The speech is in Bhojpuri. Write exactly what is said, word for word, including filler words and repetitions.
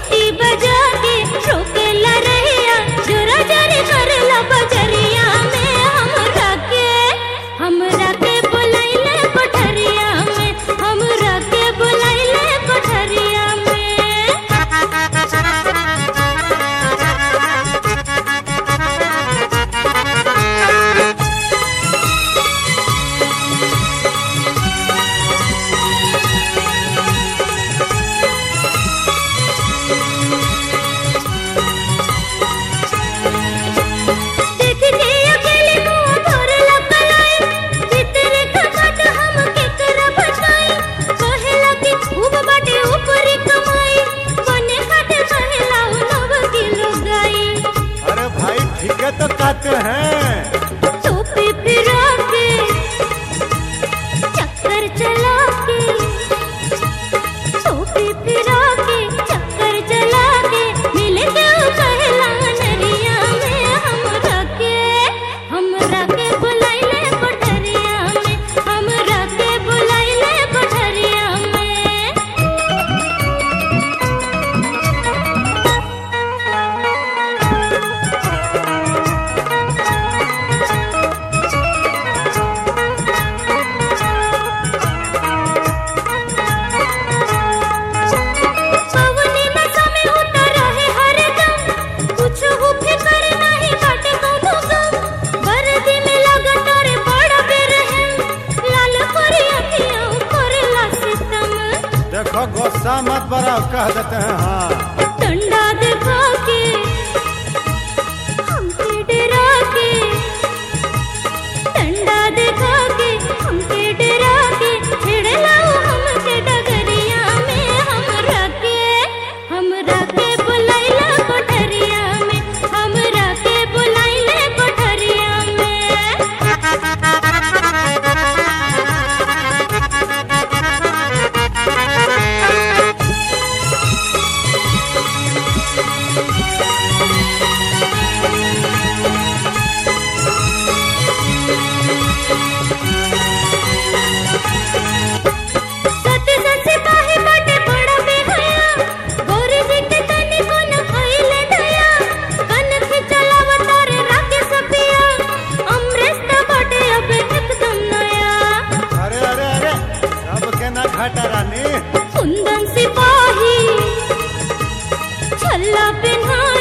सीटी बजा के रोकेला रहिया जोरा जाने करला बजरिया में हमरा के हमरा के बुलाइले कोठरिया में हमरा के बुलाइले कोठरिया में। तो कहते हैं टोपी फिरा के चक्कर चला के टोपी फिरा के चक्कर चला के मिले क्यों कहला नरिया में हमरा के हमरा के बुलाइले कोठरिया में हमरा के बुलाइले कोठरिया में। देखो गुस्सा मत बढ़ाओ कह देते हैं हाँ। डंडा दिखा के हमके डरा के डंडा दिखा के हमके डरा के छिड़लाओ हमके डगरिया में हमरा के हमरा के बुलाइला कोठरिया में हमरा के बुलाइले कोठरिया में। कुंदन सिपाही छल्ला पिन्हा